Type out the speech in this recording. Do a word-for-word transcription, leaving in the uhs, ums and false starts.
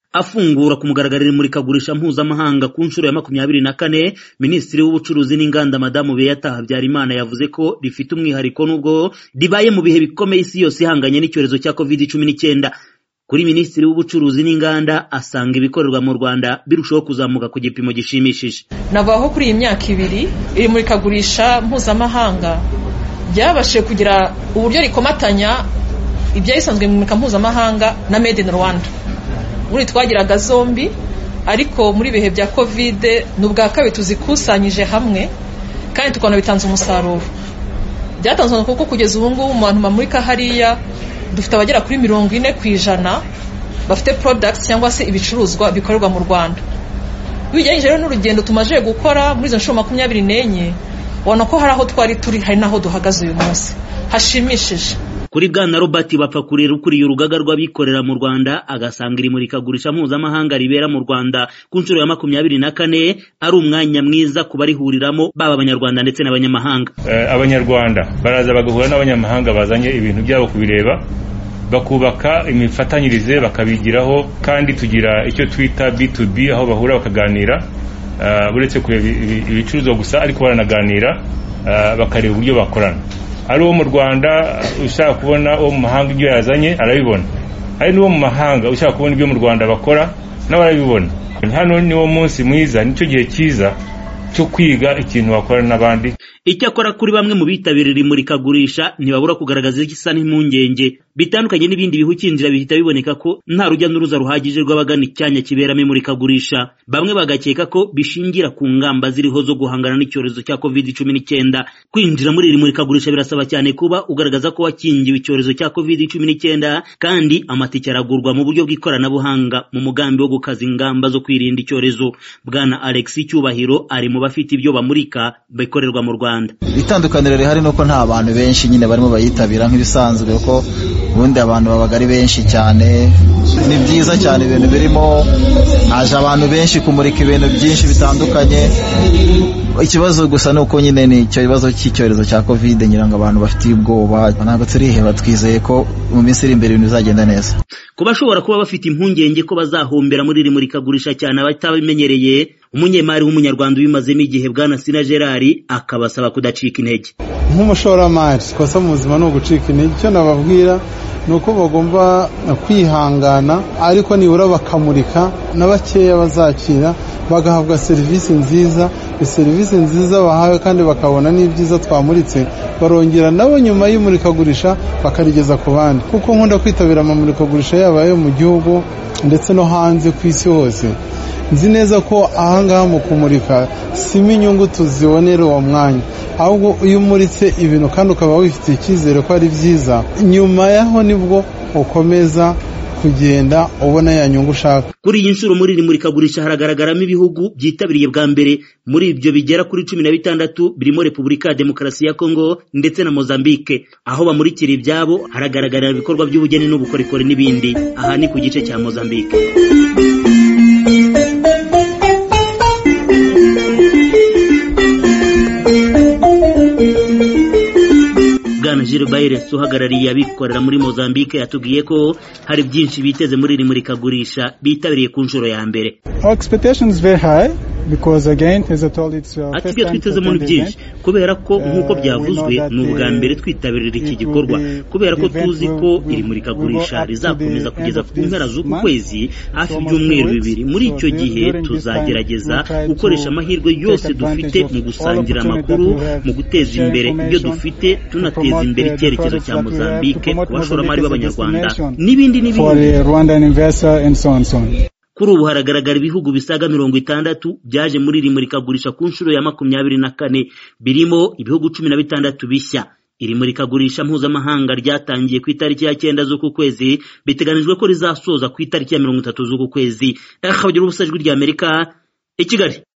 Afungura ku mugaragaro imurikagurisha mpuzamahanga ku nshuro ya makumyabiri na kane, Minisitiri w'Ubucuruzi n'Inganda Madamu Beata Habyarimana yavuze ko rifite umwihariko nubwo ribaye mu bihe bikomeye isi yose ihanganye n'icyorezo cya covid cumi n'icyenda. Kuri Minisitiri w'Ubucuruzi n'Inganda asanga ibikorerwa mu Rwanda birushaho kuzamuka ku gipimo gishimishije. Nabaho kuri iyi myaka ibiri iri murikagurisha mpuzamahanga byabashije kugira uburyo rikomatanya ibyayisanzwe mu murika mpuzamahanga na Made in Rwanda. Muri twagiraga zombi, ariko muri bihe bya covid n'ubwa kabiri tuzikusanyije hamwe kandi tukona bitanze umusaruro. Byatanzwe kuko kugeza ubu ngubu mu bantu bamurika hariya dufite abagera kuri mirongo ine ku ijana bafite products cyangwa se ibicuruzwa bikorerwa mu Rwanda. Bijyanye rero n'urugendo tumaje gukora muri izo nshuro makumyabiri n'enye, ubona ko hari aho twari turi hari naho duhagaze uyu munsi hashimishije. Kuri Bwana Robert Bapfakurera ukuriye urugaga rw'abikorera mu Rwanda agasanga iri murikagurisha mpuzamahanga ribera mu Rwanda ku nshuro ya makumyabiri na kane ari umwanya mwiza kubarihuriramo baba abanyarwanda ndetse n'abanyamahanga. Uh, abanyarwanda baraza bagahura n'abanyamahanga bazanye ibintu byabo kubireba, bakubaka imifatanyirize bakabigiraho, kandi tugira icyo twita B to B aho bahura bakaganira, uh, buretse kureba ibicuruzwa gusa ariko baranaganira, uh, bakareba uburyo bakorana. Ari uwo mu Rwanda ushaka kubona uwo mu mahanga ibyo yazanye arabibona, ari n'uwo mu mahanga ushaka kubona ibyo mu Rwanda bakora nawe arabibona. Hano ni wo munsi mwiza, nicyo gihe cyiza cyo kwiga ikintu wakora n'abandi. Icyakora kuri bamwe mu bitabirira imurikagurisha ntibabura kugaragaza igisa n'impungenge bitandukanye n'ibindi bihu kinjira bihita biboneka ko nta rujya n'uruza ruhagije rw'abagana icyanya kiberamo imurikagurisha. Bamwe bagakeka ko bishingira ku ngamba ziriho zo guhangana n'icyorezo cya covid cumi n'icyenda. Kwinjira muri iri murikagurisha birasaba cyane kuba ugaragaza ko wakingiwe icyorezo cya covid cumi n'icyenda, kandi amatike aragurwa mu buryo bw'ikoranabuhanga mu mugambi wo gukaza ingamba zo kwirinda icyorezo. Bwana Alex Cyubahiro ari mu bafite ibyo bamurika bikorerwa mu Rwanda. Itandukaniro rihari nuko nta bantu benshi nyine barimo bayitabira nk'ibisanzwe, ko ubundi abantu babaga ari benshi cyane. Ni byiza cyane ibintu birimo, haje abantu benshi kumurika ibintu byinshi bitandukanye. Ikibazo gusa nuko nyine ni icyo kibazo cy'icyorezo cya covid, nyirango abantu bafite ubwoba. Ntabwo turiheba, twizeye ko mu minsi iri imbere ibintu bizagenda neza. Kuba bashobora kuba bafite impungenge ko bazahombera muri iri murikagurisha cyane abatabimenyereye, umunyemari w'umunyarwanda ubimazemo igihe Bwana Sina Gerard akabasaba kudacika intege. Nk'umushoramari kosa mu buzima no gucika intege, icyo nababwira nuko bagomba kwihangana, ariko nibura bakamurika na bakeya bazakira bagahabwa serivisi nziza. Serivisi nziza bahawe kandi bakabona n'ibyiza twamuritse, barongera nabo nyuma y'imurikagurisha bakarigeza ku bandi. Kuko nkunda kwitabira amamurikagurisha yaba yo mu gihugu ndetse no hanze ku isi hose, nzi neza ko ahangaha mu kumurika sima inyungu tuzibonera uwo mwanya, ahubwo iyo umuritse ibintu kandi ukaba wifitiye icyizere ko ari byiza, nyuma yaho nibwo ukomeza kugenda ubona ya nyungu ushaka. Kuri iyi nshuro muri iri murikagurisha haragaragaramo ibihugu byitabiriye bwa mbere, muri ibyo bigera kuri cumi na bitandatu birimo Repubulika ya Demokarasi ya Kongo ndetse na Mozambique. Aho bamurikira ibyabo haragaragara ibikorwa by'ubugeni n'ubukorikori n'ibindi. Aha ni ku gice cya Mozambique. Bwana Gilbert uhagarariye abikorera muri Mozambique yatubwiye ko hari byinshi biteze muri iri murikagurisha bitabiriye ku nshuro ya mbere. Our expectations very high because again as I told it's uh, ati twitezemo ni byinshi kubera ko nk'uko byavuzwe ni ubwa mbere twitabirira iki gikorwa, kubera ko tuzi ko iri murikagurisha rizakomeza kugeza ku mpera z'uku kwezi hafi ibyumweru bibiri. Muri icyo gihe tuzagerageza gukoresha amahirwe yose dufite mu gusangira amakuru, mu guteza imbere ibyo dufite, tunateza imbere icyerekezo cya Mozambique ku bashoramari b'Abanyarwanda n'ibindi n'ibindi. Kuri ubu haragaragara ibihugu bisaga mirongo itandatu byaje muri iri murikagurisha ku nshuro ya makumyabiri na kane, birimo ibihugu cumi na bitandatu bishya. Iri murikagurisha mpuzamahanga ryatangiye ku itariki ya cyenda z'uku kwezi, biteganijwe ko rizasoza ku itariki ya mirongo itatu z'uku kwezi. Akabagira ubusajwi ry'Amerika i Kigali.